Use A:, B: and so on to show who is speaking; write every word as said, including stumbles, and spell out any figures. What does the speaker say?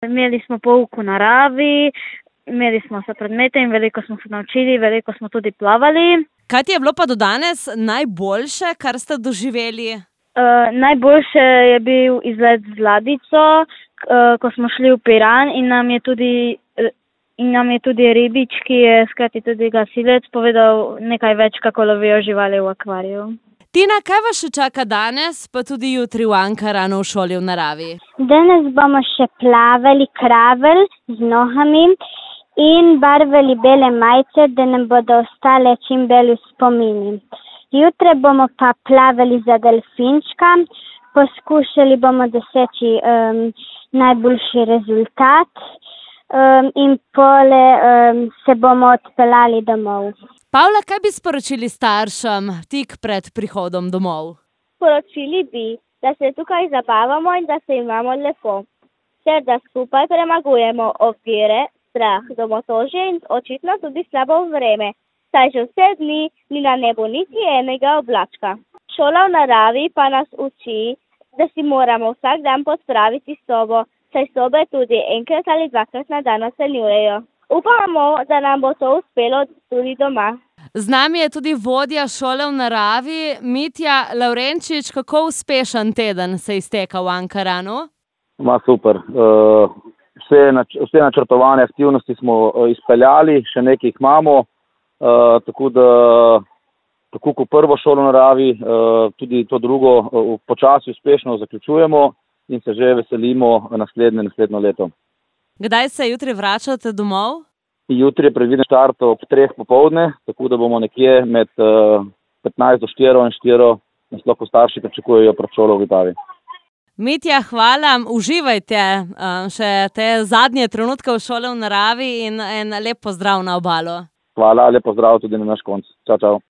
A: Imeli smo pouk v naravi, imeli smo se predmete in veliko smo se naučili, veliko smo tudi plavali.
B: Kaj ti je bilo pa do danes najboljše, kar ste doživeli?
A: Uh, najboljše je bil izlet z ladjico, uh, ko smo šli v Piran in nam je tudi, in nam je tudi ribič, ki je skrati tudi gasilec, povedal nekaj več, kako lovijo živali v akvariju.
B: Tina, kaj vas še čaka danes, pa tudi jutri v Ankaranu v šoli v naravi?
C: Danes bomo še plavali kravel z nogami in barvali bele majice, da nam bodo ostale čim bolj v spomini. Jutre bomo pa plavali za delfinčka, poskušali bomo doseči um, najboljši rezultat um, in pole um, se bomo odpeljali domov.
B: Pavla, kaj bi sporočili staršem tik pred prihodom domov?
D: Sporočili bi, da se tukaj zabavamo in da se imamo lepo, ter da skupaj premagujemo ovire, strah, domotožje in očitno tudi slabo vreme. Saj že vse dni ni na nebu niti enega oblačka. Šola v naravi pa nas uči, da si moramo vsak dan pospraviti sobo, saj sobe tudi enkrat ali dvakrat na dan ocenjujejo. Upamo, da nam bo to uspelo tudi doma.
B: Z nami je tudi vodja šole v naravi, Mitja Lavrenčič. Kako uspešen teden se izteka v Ankaranu?
E: Ma super. Uh, vse, nač- vse načrtovane aktivnosti smo uh, izpeljali, še nekaj jih imamo. Uh, tako da, tako kot prvo šolo v naravi, uh, tudi to drugo uh, počasi uspešno zaključujemo in se že veselimo naslednje, naslednjo leto.
B: Kdaj se jutri vračate domov?
E: Jutri je predviden štart ob treh popoldne, tako da bomo nekje med uh, petnajst do štiri in štiri, nas lahko starši pričakujejo pred šolo v Vitavi.
B: Mitja, hvala, uživajte uh, še te zadnje trenutke v šole v naravi in en lep pozdrav na obalo.
E: Hvala, lep pozdrav tudi na naš konc. Čau, čau.